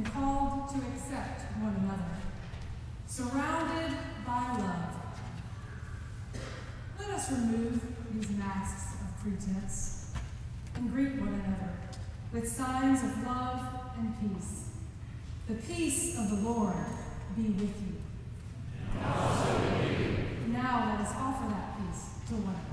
and called to accept one another, surrounded by love. Let us remove these masks of pretense and greet one another with signs of love and peace. The peace of the Lord be with you. And also with you. Now let us offer that peace to one another.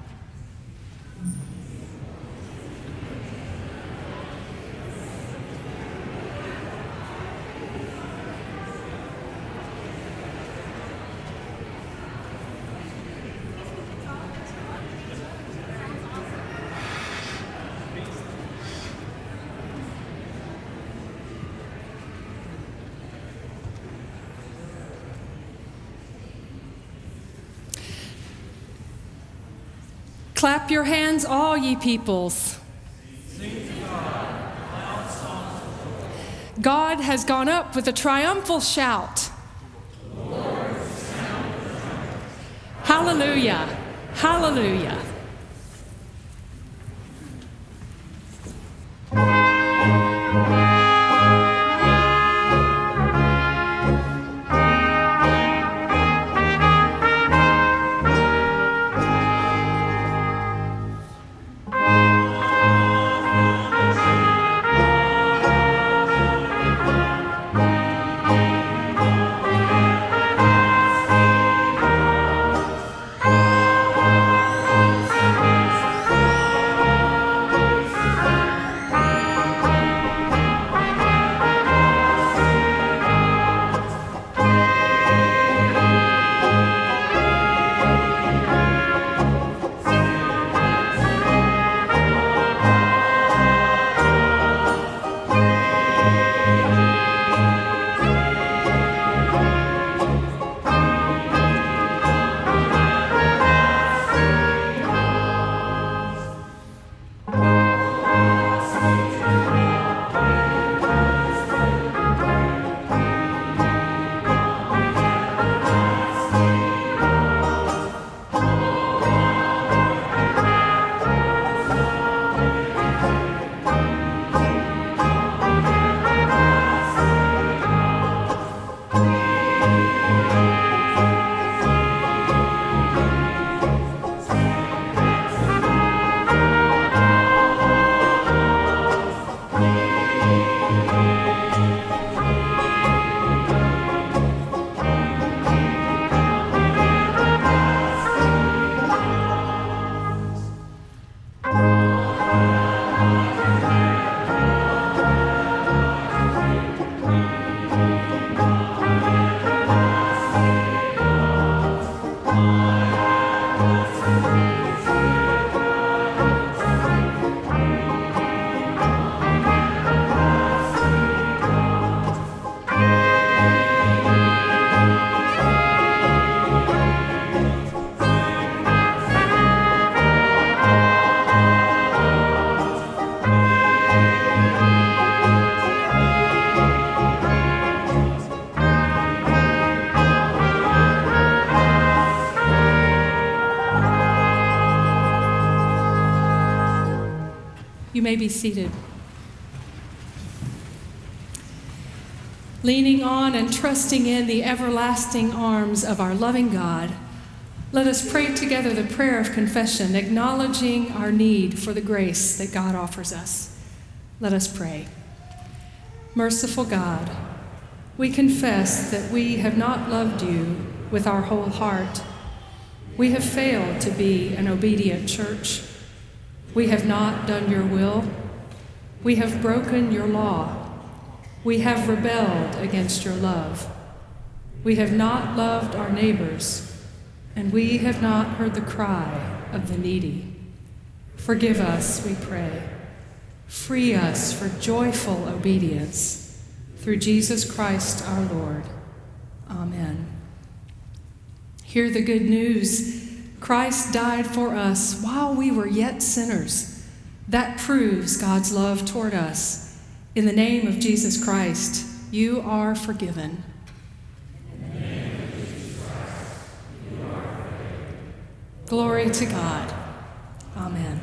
Clap your hands, all ye peoples. God has gone up with a triumphal shout. Hallelujah, hallelujah. You may be seated. Leaning on and trusting in the everlasting arms of our loving God, let us pray together the prayer of confession, acknowledging our need for the grace that God offers us. Let us pray. Merciful God, we confess that we have not loved you with our whole heart. We have failed to be an obedient church. We have not done your will. We have broken your law. We have rebelled against your love. We have not loved our neighbors, and we have not heard the cry of the needy. Forgive us, we pray. Free us for joyful obedience through Jesus Christ our Lord. Amen. Hear the good news. Christ died for us while we were yet sinners. That proves God's love toward us. In the name of Jesus Christ, you are forgiven. In the name of Jesus Christ, you are forgiven. Glory to God. Amen.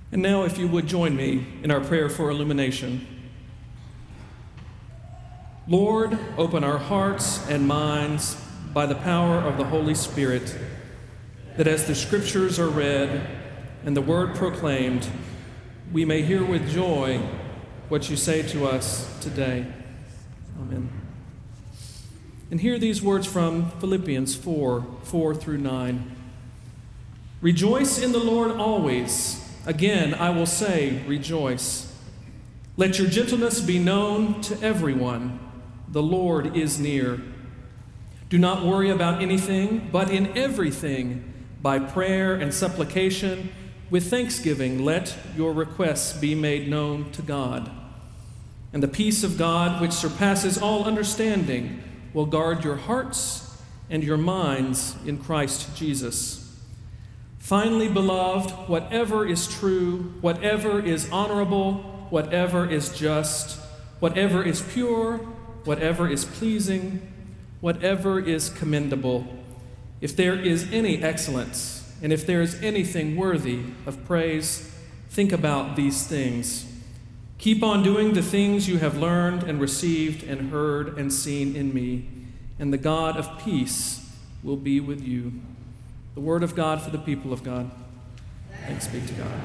And now, if you would join me in our prayer for illumination. Lord, open our hearts and minds by the power of the Holy Spirit, that as the Scriptures are read and the Word proclaimed, we may hear with joy what you say to us today. Amen. And hear these words from Philippians 4:4-9. Rejoice in the Lord always. Again, I will say, rejoice. Let your gentleness be known to everyone. The Lord is near. Do not worry about anything, but in everything, by prayer and supplication, with thanksgiving, let your requests be made known to God. And the peace of God, which surpasses all understanding, will guard your hearts and your minds in Christ Jesus. Finally, beloved, whatever is true, whatever is honorable, whatever is just, whatever is pure, whatever is pleasing, whatever is commendable, if there is any excellence, and if there is anything worthy of praise, think about these things. Keep on doing the things you have learned and received and heard and seen in me, and the God of peace will be with you. The word of God for the people of God. Thanks be to God.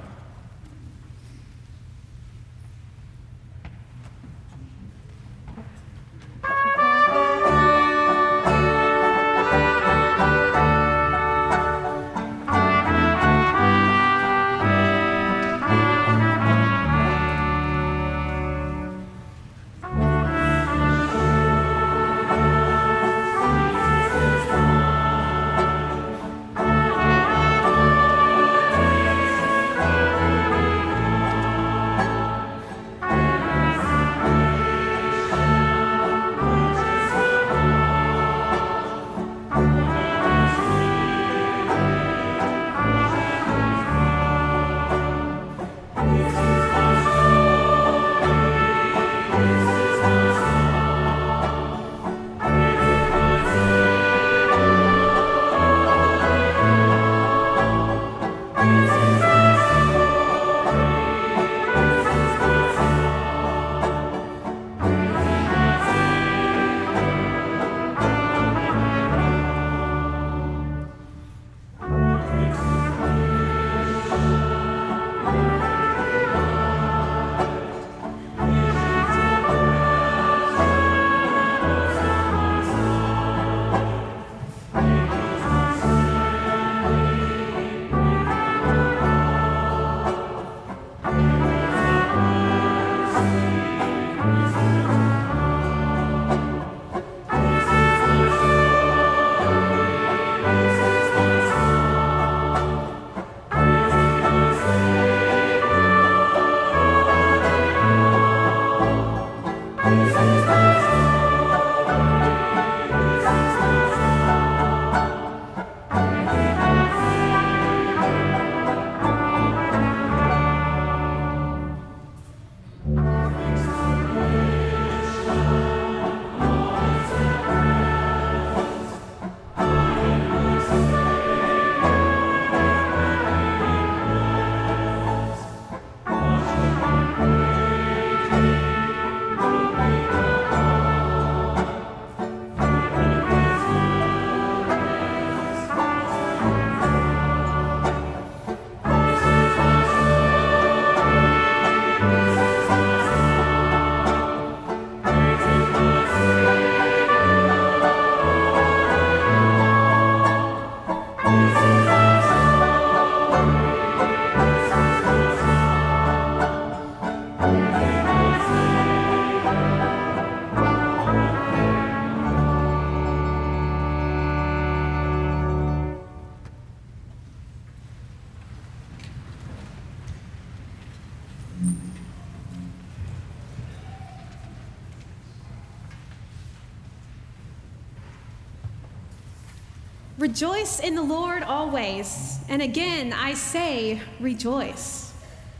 Rejoice in the Lord always. And again, I say, rejoice.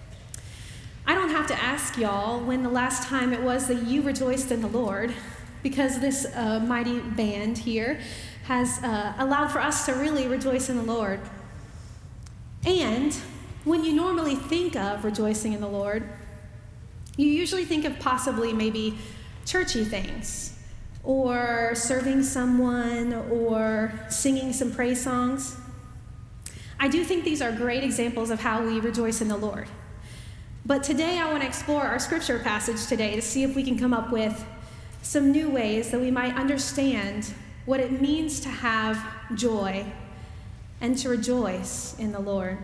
I don't have to ask y'all when the last time it was that you rejoiced in the Lord, because this mighty band here has allowed for us to really rejoice in the Lord. And When you normally think of rejoicing in the Lord, you usually think of possibly maybe churchy things, or serving someone, or singing some praise songs. I do think these are great examples of how we rejoice in the Lord. But today I want to explore our scripture passage today to see if we can come up with some new ways that we might understand what it means to have joy and to rejoice in the Lord.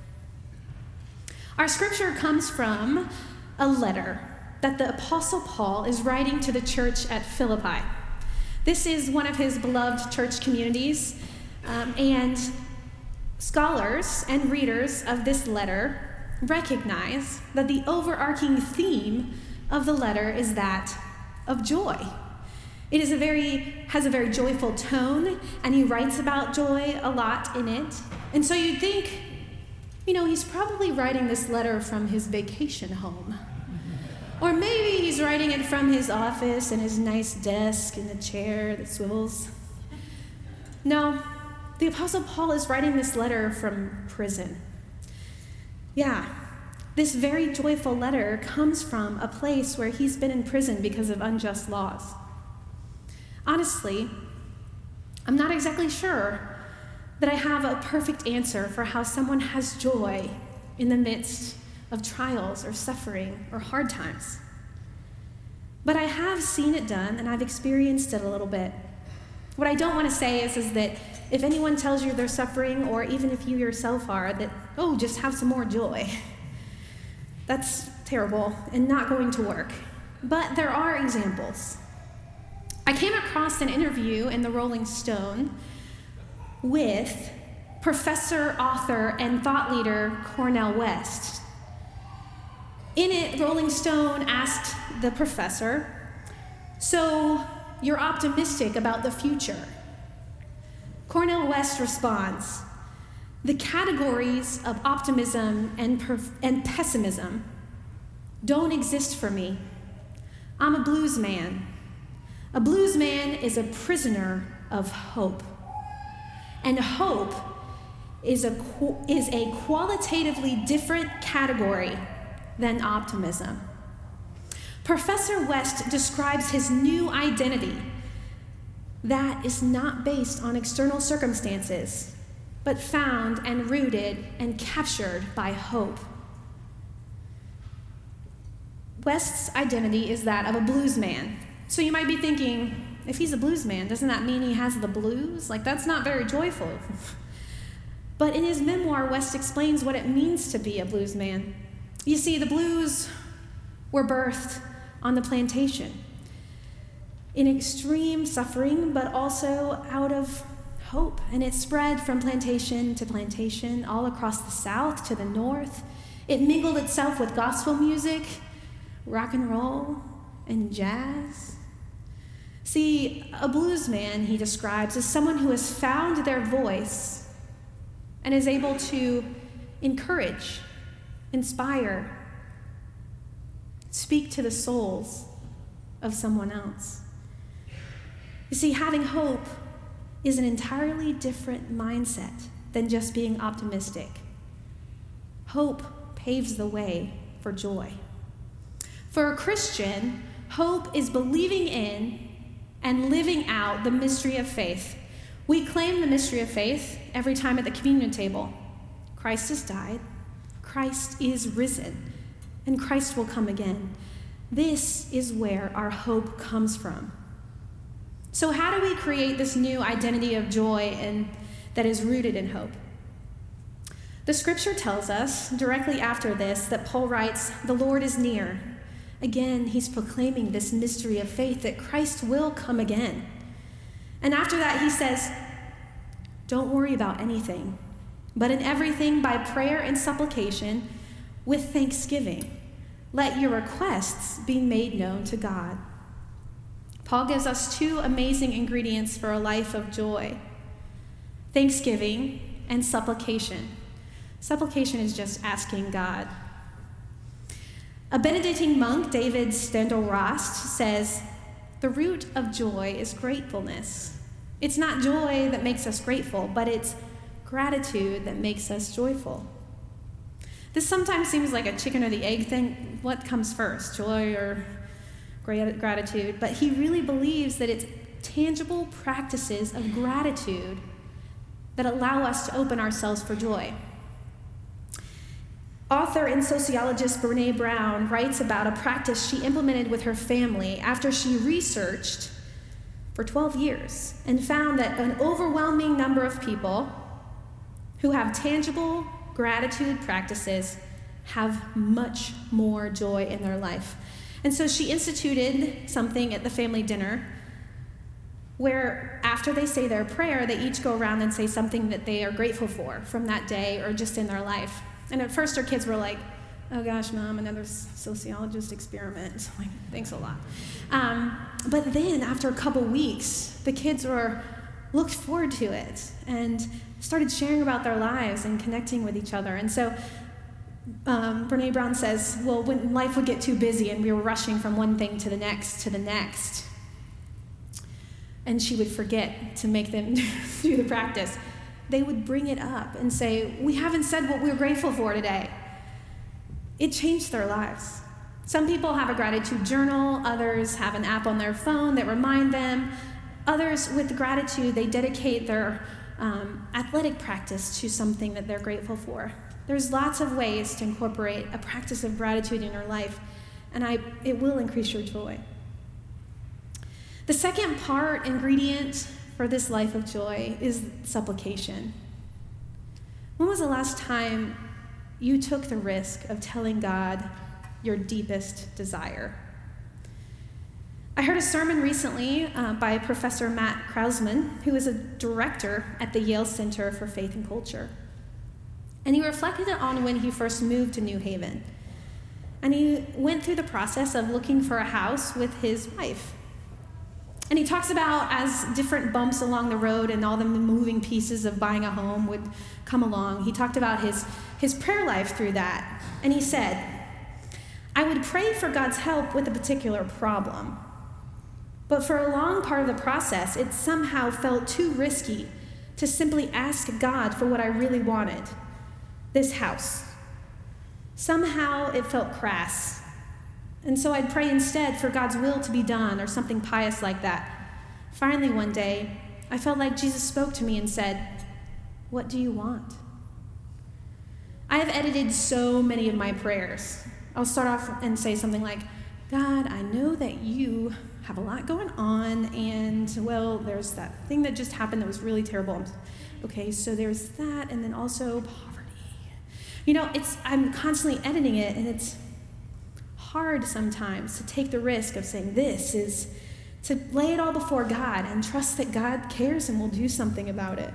Our scripture comes from a letter that the Apostle Paul is writing to the church at Philippi. This is one of his beloved church communities, and scholars and readers of this letter recognize that the overarching theme of the letter is that of joy. It has a very joyful tone, and he writes about joy a lot in it. And so you'd think, he's probably writing this letter from his vacation home. Or maybe he's writing it from his office and his nice desk and the chair that swivels. No, the Apostle Paul is writing this letter from prison. Yeah, this very joyful letter comes from a place where he's been in prison because of unjust laws. Honestly, I'm not exactly sure that I have a perfect answer for how someone has joy in the midst of trials or suffering or hard times. But I have seen it done, and I've experienced it a little bit. What I don't want to say is that if anyone tells you they're suffering, or even if you yourself are, that, just have some more joy. That's terrible and not going to work. But there are examples. I came across an interview in the Rolling Stone with professor, author, and thought leader Cornel West. In it, Rolling Stone asked the professor, "So you're optimistic about the future?" Cornel West responds, "The categories of optimism and pessimism don't exist for me. I'm a blues man. A blues man is a prisoner of hope. And hope is a qualitatively different category than optimism." Professor West describes his new identity that is not based on external circumstances, but found and rooted and captured by hope. West's identity is that of a blues man. So you might be thinking, if he's a blues man, doesn't that mean he has the blues? That's not very joyful. But in his memoir, West explains what it means to be a blues man. You see, the blues were birthed on the plantation in extreme suffering, but also out of hope. And it spread from plantation to plantation, all across the South to the North. It mingled itself with gospel music, rock and roll, and jazz. See, a blues man, he describes, is someone who has found their voice and is able to encourage, inspire, speak to the souls of someone else. You see, having hope is an entirely different mindset than just being optimistic. Hope paves the way for joy. For a Christian, hope is believing in and living out the mystery of faith. We claim the mystery of faith every time at the communion table. Christ has died, Christ is risen, and Christ will come again. This is where our hope comes from. So how do we create this new identity of joy and that is rooted in hope? The scripture tells us directly after this that Paul writes, "The Lord is near." Again, he's proclaiming this mystery of faith that Christ will come again. And after that, he says, "Don't worry about anything, but in everything by prayer and supplication with thanksgiving, let your requests be made known to God." Paul gives us two amazing ingredients for a life of joy: thanksgiving and supplication. Supplication is just asking God. A Benedictine monk, David Steindl-Rast, says, "The root of joy is gratefulness. It's not joy that makes us grateful, but it's gratitude that makes us joyful." This sometimes seems like a chicken or the egg thing. What comes first, joy or gratitude? But he really believes that it's tangible practices of gratitude that allow us to open ourselves for joy. Author and sociologist Brené Brown writes about a practice she implemented with her family after she researched for 12 years and found that an overwhelming number of people who have tangible gratitude practices have much more joy in their life. And so she instituted something at the family dinner where after they say their prayer, they each go around and say something that they are grateful for from that day or just in their life. And at first her kids were like, oh gosh, Mom, another sociologist experiment. Like, thanks a lot. But then after a couple weeks, the kids looked forward to it and started sharing about their lives and connecting with each other. And so Brené Brown says, well, when life would get too busy and we were rushing from one thing to the next, and she would forget to make them do the practice, they would bring it up and say, we haven't said what we're grateful for today. It changed their lives. Some people have a gratitude journal, others have an app on their phone that remind them. Others, with gratitude, they dedicate their athletic practice to something that they're grateful for. There's lots of ways to incorporate a practice of gratitude in your life, and it will increase your joy. The second ingredient for this life of joy is supplication. When was the last time you took the risk of telling God your deepest desire? I heard a sermon recently by Professor Matt Krausman, who is a director at the Yale Center for Faith and Culture. And he reflected on when he first moved to New Haven. And he went through the process of looking for a house with his wife. And he talks about as different bumps along the road and all the moving pieces of buying a home would come along, he talked about his prayer life through that. And he said, I would pray for God's help with a particular problem. But for a long part of the process, it somehow felt too risky to simply ask God for what I really wanted, this house. Somehow it felt crass. And so I'd pray instead for God's will to be done or something pious like that. Finally, one day, I felt like Jesus spoke to me and said, what do you want? I have edited so many of my prayers. I'll start off and say something like, God, I know that you have a lot going on, and, well, there's that thing that just happened that was really terrible. Okay, so there's that, and then also poverty. I'm constantly editing it, and it's hard sometimes to take the risk of saying this is to lay it all before God and trust that God cares and will do something about it.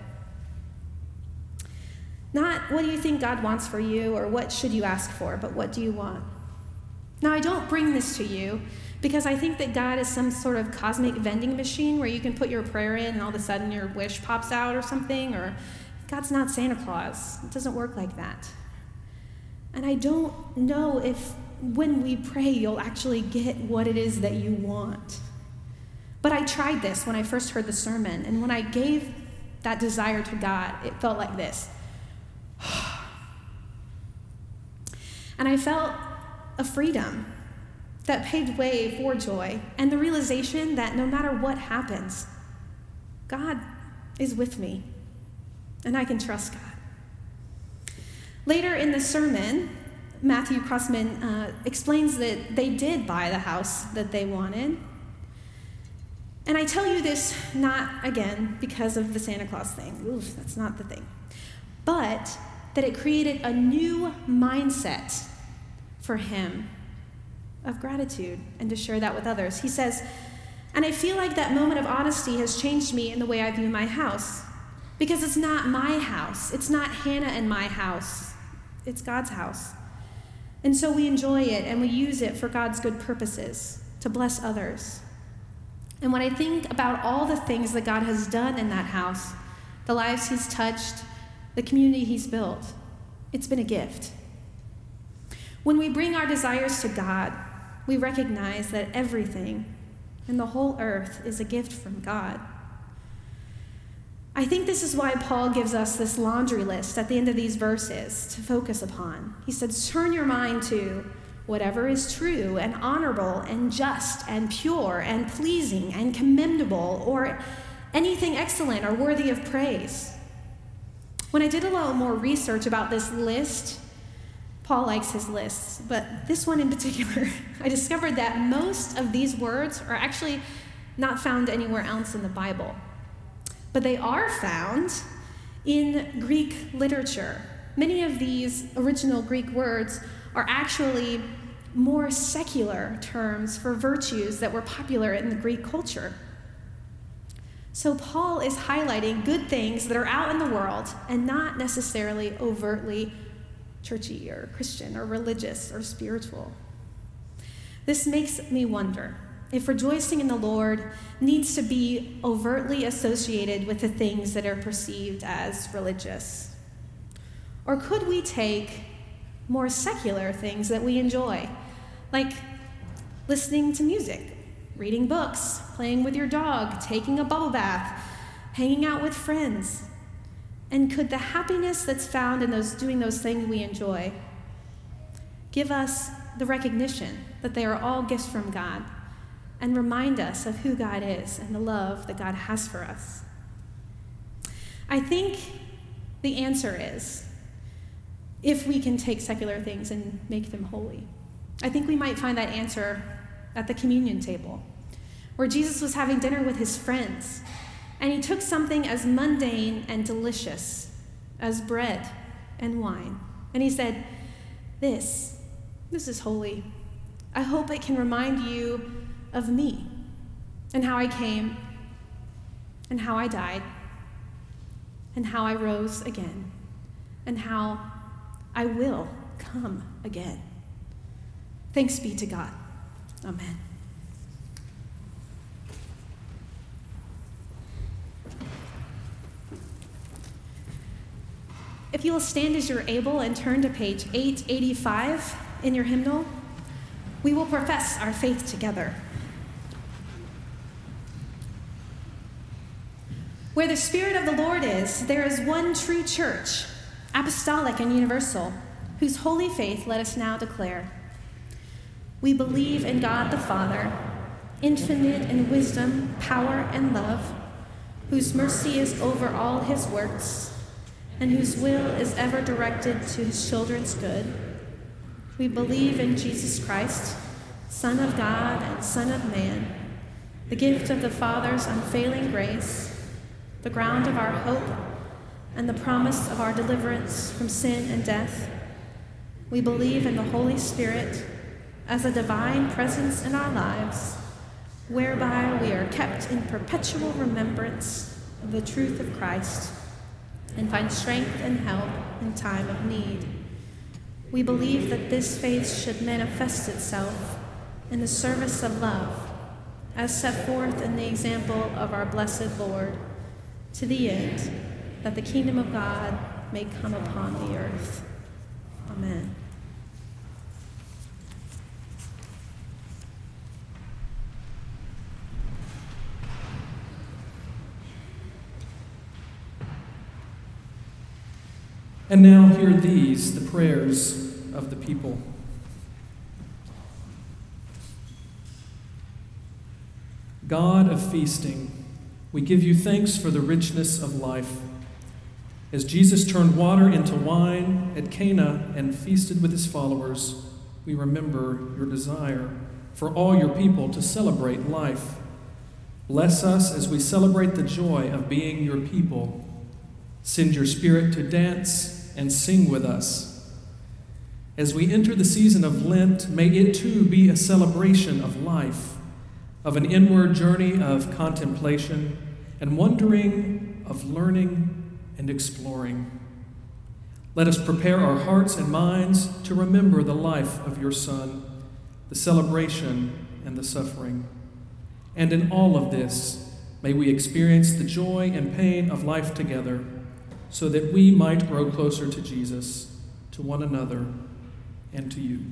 Not what do you think God wants for you or what should you ask for, but what do you want? Now, I don't bring this to you because I think that God is some sort of cosmic vending machine where you can put your prayer in and all of a sudden your wish pops out or something, or God's not Santa Claus. It doesn't work like that. And I don't know if when we pray, you'll actually get what it is that you want. But I tried this when I first heard the sermon, and when I gave that desire to God, it felt like this. And I felt a freedom that paved way for joy, and the realization that no matter what happens, God is with me, and I can trust God. Later in the sermon, Matthew Crossman explains that they did buy the house that they wanted. And I tell you this not, again, because of the Santa Claus thing. Oof, that's not the thing. But that it created a new mindset for him of gratitude and to share that with others. He says, and I feel like that moment of honesty has changed me in the way I view my house. Because it's not my house. It's not Hannah and my house. It's God's house. And so we enjoy it and we use it for God's good purposes, to bless others. And when I think about all the things that God has done in that house, the lives he's touched, the community he's built, it's been a gift. When we bring our desires to God, we recognize that everything in the whole earth is a gift from God. I think this is why Paul gives us this laundry list at the end of these verses to focus upon. He said, turn your mind to whatever is true and honorable and just and pure and pleasing and commendable, or anything excellent or worthy of praise. When I did a little more research about this list, Paul likes his lists, but this one in particular, I discovered that most of these words are actually not found anywhere else in the Bible. But they are found in Greek literature. Many of these original Greek words are actually more secular terms for virtues that were popular in the Greek culture. So Paul is highlighting good things that are out in the world and not necessarily overtly churchy or Christian or religious or spiritual. This makes me wonder if rejoicing in the Lord needs to be overtly associated with the things that are perceived as religious. Or could we take more secular things that we enjoy, like listening to music, reading books, playing with your dog, taking a bubble bath, hanging out with friends? And could the happiness that's found in doing those things we enjoy give us the recognition that they are all gifts from God and remind us of who God is and the love that God has for us? I think the answer is if we can take secular things and make them holy. I think we might find that answer at the communion table, where Jesus was having dinner with his friends, and he took something as mundane and delicious as bread and wine, and he said, This is holy. I hope it can remind you of me and how I came and how I died and how I rose again and how I will come again. Thanks be to God. Amen. If you will stand as you're able and turn to page 885 in your hymnal, we will profess our faith together. Where the Spirit of the Lord is, there is one true church, apostolic and universal, whose holy faith let us now declare. We believe in God the Father, infinite in wisdom, power, and love, whose mercy is over all his works, and whose will is ever directed to his children's good. We believe in Jesus Christ, Son of God and Son of man, the gift of the Father's unfailing grace, the ground of our hope, and the promise of our deliverance from sin and death. We believe in the Holy Spirit as a divine presence in our lives, whereby we are kept in perpetual remembrance of the truth of Christ and find strength and help in time of need. We believe that this faith should manifest itself in the service of love, as set forth in the example of our blessed Lord, to the end that the kingdom of God may come upon the earth. Amen. And now hear these, the prayers of the people. God of feasting, we give you thanks for the richness of life. As Jesus turned water into wine at Cana and feasted with his followers, we remember your desire for all your people to celebrate life. Bless us as we celebrate the joy of being your people. Send your Spirit to dance and sing with us. As we enter the season of Lent, may it too be a celebration of life, of an inward journey of contemplation and wondering, of learning and exploring. Let us prepare our hearts and minds to remember the life of your Son, the celebration and the suffering. And in all of this, may we experience the joy and pain of life together, so that we might grow closer to Jesus, to one another, and to you.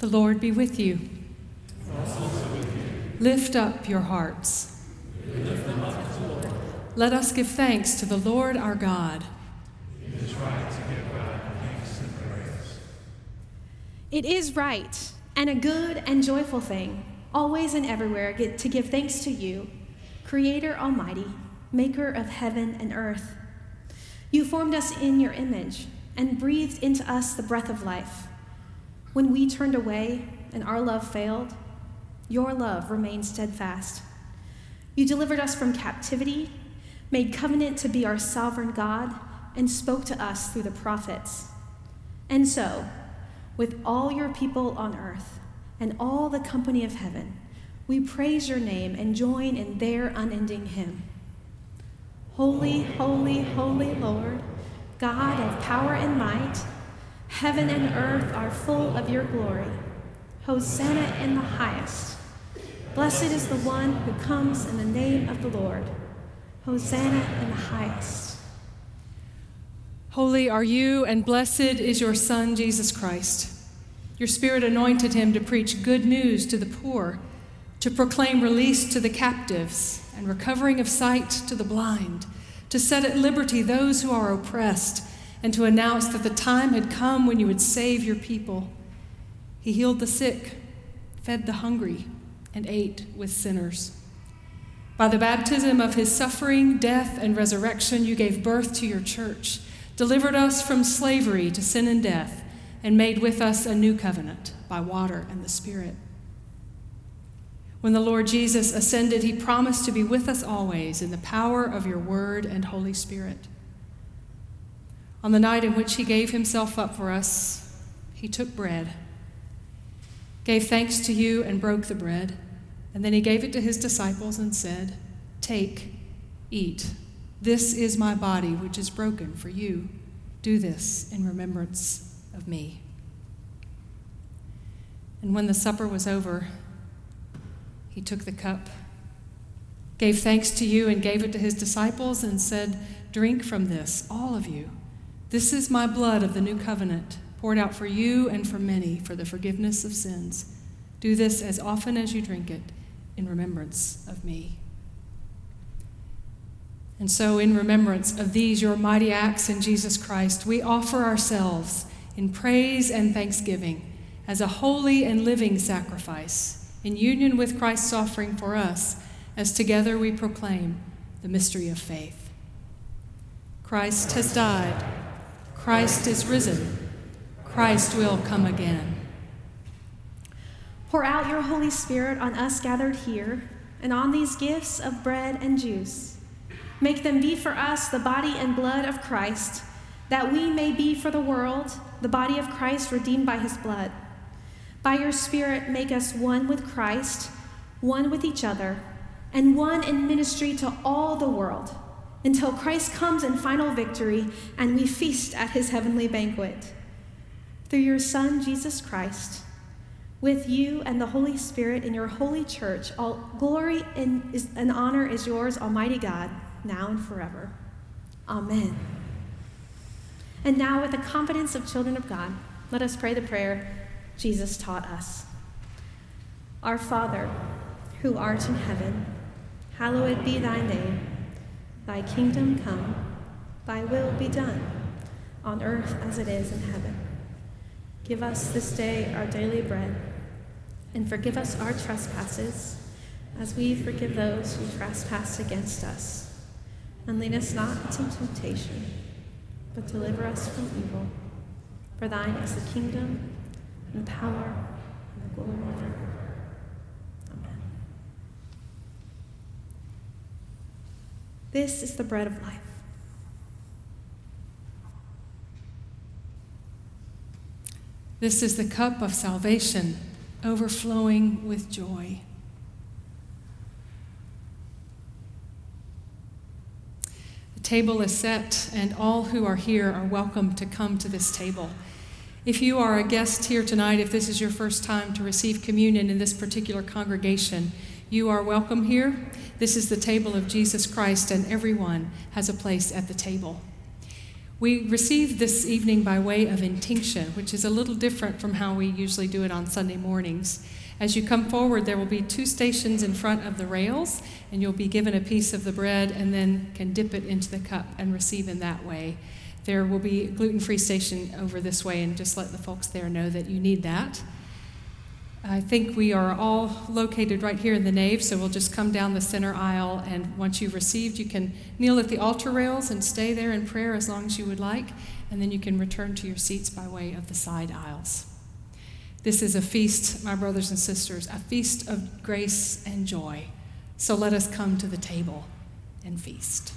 The Lord be with you. Lift up your hearts. Let us give thanks to the Lord our God. It is right to give God thanks and praise. It is right and a good and joyful thing, always and everywhere, to give thanks to you, Creator Almighty, maker of heaven and earth. You formed us in your image and breathed into us the breath of life. When we turned away and our love failed, your love remained steadfast. You delivered us from captivity, made covenant to be our sovereign God, and spoke to us through the prophets. And so, with all your people on earth and all the company of heaven, we praise your name and join in their unending hymn. Holy, holy, holy Lord, God of power and might, heaven and earth are full of your glory. Hosanna in the highest. Blessed is the one who comes in the name of the Lord. Hosanna in the highest. Holy are you, and blessed is your Son, Jesus Christ. Your Spirit anointed him to preach good news to the poor, to proclaim release to the captives and recovering of sight to the blind, to set at liberty those who are oppressed, and to announce that the time had come when you would save your people. He healed the sick, fed the hungry, and ate with sinners. By the baptism of his suffering, death, and resurrection, you gave birth to your church, delivered us from slavery to sin and death, and made with us a new covenant by water and the Spirit. When the Lord Jesus ascended, he promised to be with us always in the power of your word and Holy Spirit. On the night in which he gave himself up for us, he took bread, gave thanks to you, and broke the bread, and then he gave it to his disciples and said, "Take, eat. This is my body, which is broken for you. Do this in remembrance of me." And when the supper was over, he took the cup, gave thanks to you, and gave it to his disciples and said, "Drink from this, all of you. This is my blood of the new covenant, poured out for you and for many for the forgiveness of sins. Do this as often as you drink it in remembrance of me." And so, in remembrance of these, your mighty acts in Jesus Christ, we offer ourselves in praise and thanksgiving as a holy and living sacrifice, in union with Christ's offering for us, as together we proclaim the mystery of faith. Christ has died. Christ is risen. Christ will come again. Pour out your Holy Spirit on us gathered here and on these gifts of bread and juice. Make them be for us the body and blood of Christ, that we may be for the world the body of Christ redeemed by his blood. By your Spirit, make us one with Christ, one with each other, and one in ministry to all the world, until Christ comes in final victory and we feast at his heavenly banquet. Through your Son, Jesus Christ, with you and the Holy Spirit in your holy church, all glory and honor is yours, Almighty God, now and forever. Amen. And now, with the confidence of children of God, let us pray the prayer Jesus taught us. Our Father, who art in heaven, hallowed be thy name. Thy kingdom come, thy will be done, on earth as it is in heaven. Give us this day our daily bread, and forgive us our trespasses, as we forgive those who trespass against us. And lead us not into temptation, but deliver us from evil. For thine is the kingdom, and the power, and the glory forever. Amen. This is the bread of life. This is the cup of salvation, overflowing with joy. The table is set, and all who are here are welcome to come to this table. If you are a guest here tonight, if this is your first time to receive communion in this particular congregation, you are welcome here. This is the table of Jesus Christ, and everyone has a place at the table. We receive this evening by way of intinction, which is a little different from how we usually do it on Sunday mornings. As you come forward, there will be 2 stations in front of the rails, and you'll be given a piece of the bread and then can dip it into the cup and receive in that way. There will be a gluten-free station over this way, and just let the folks there know that you need that. I think we are all located right here in the nave, so we'll just come down the center aisle, and once you've received, you can kneel at the altar rails and stay there in prayer as long as you would like, and then you can return to your seats by way of the side aisles. This is a feast, my brothers and sisters, a feast of grace and joy. So let us come to the table and feast.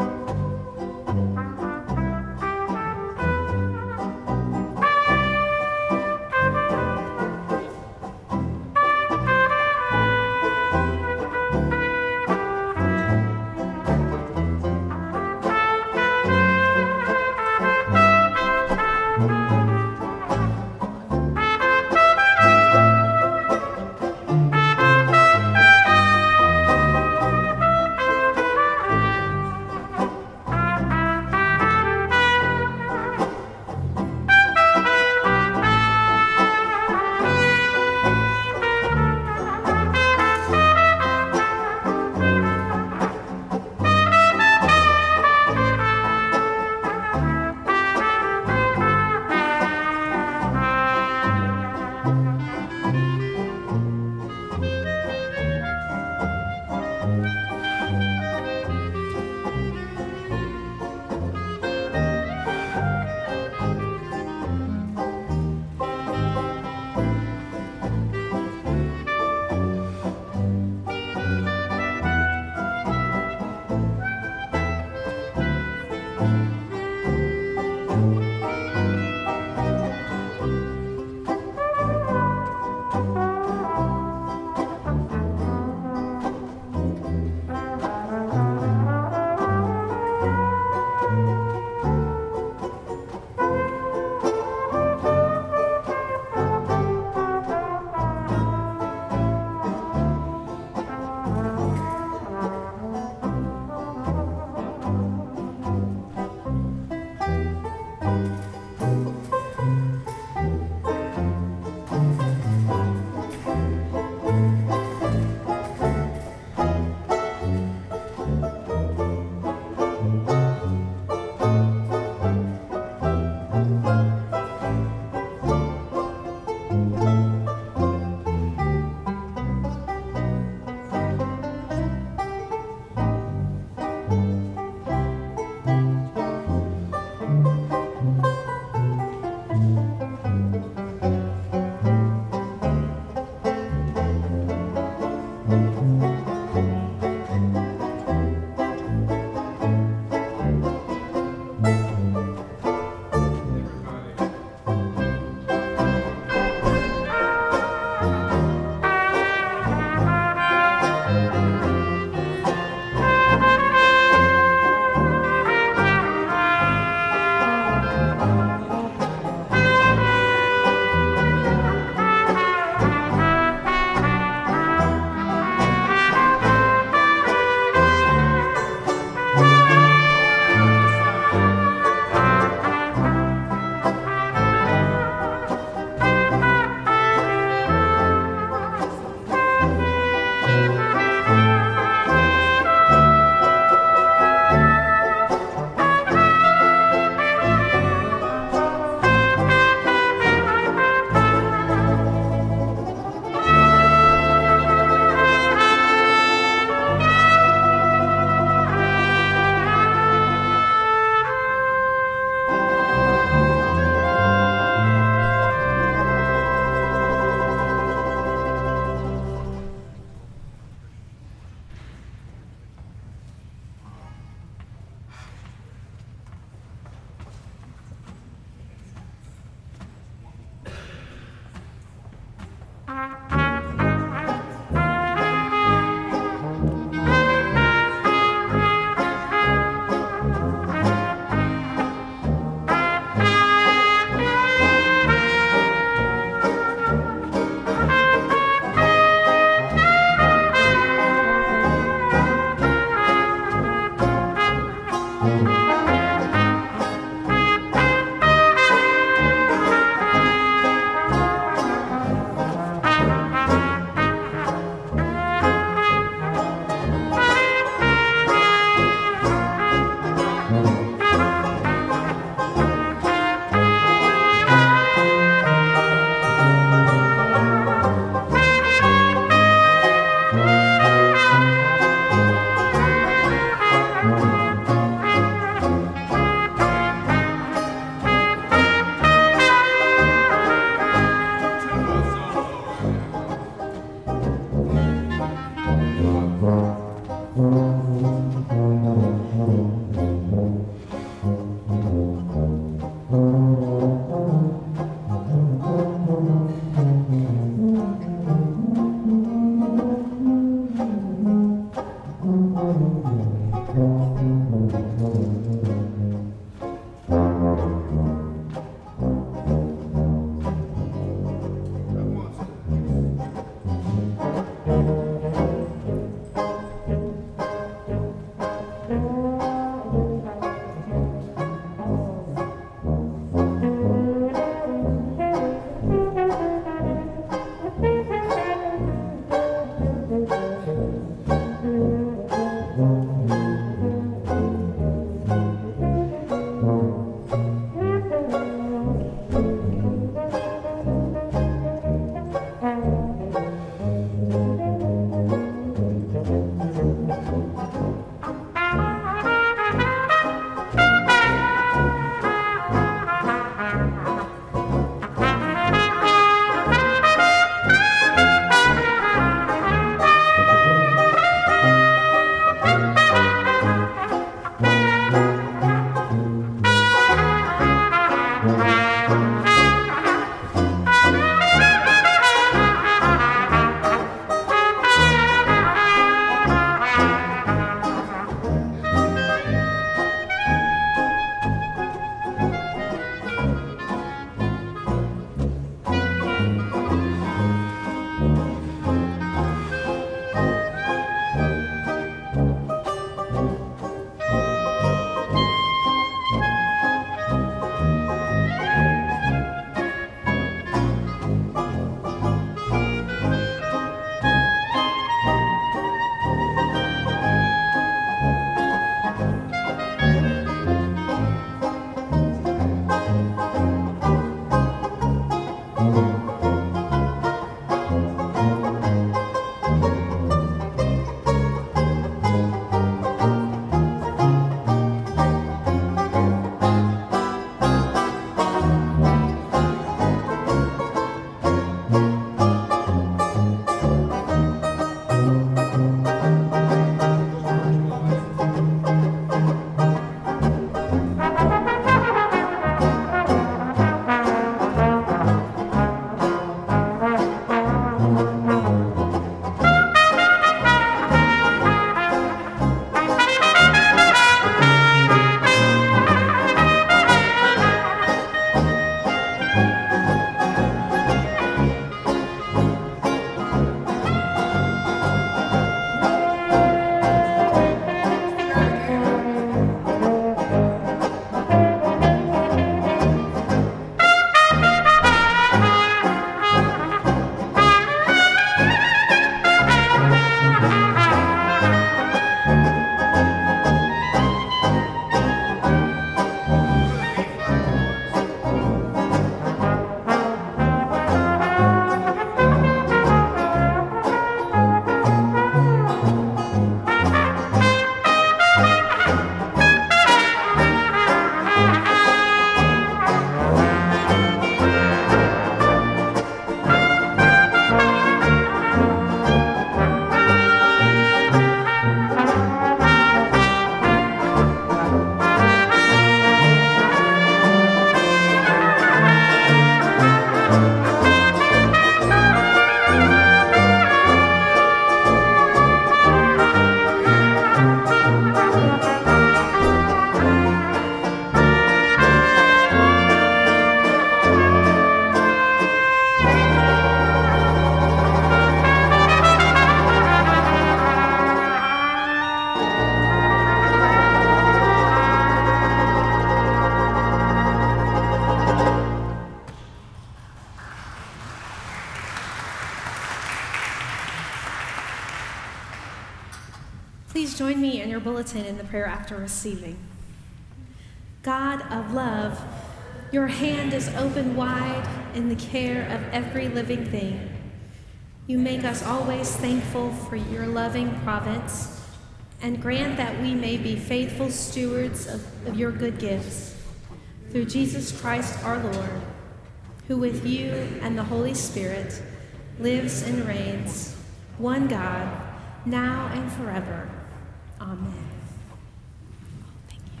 Please join me in your bulletin in the prayer after receiving. God of love, your hand is open wide in the care of every living thing. You make us always thankful for your loving providence, and grant that we may be faithful stewards of your good gifts. Through Jesus Christ our Lord, who with you and the Holy Spirit lives and reigns, one God, now and forever. Amen. Thank you.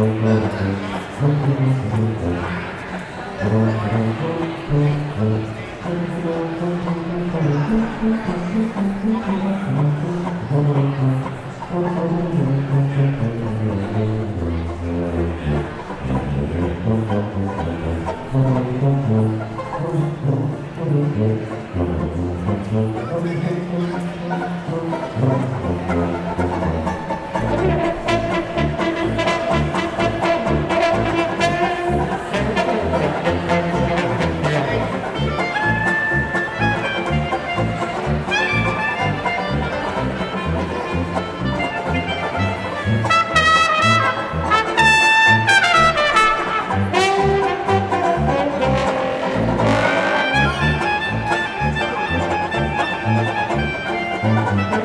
Thank you.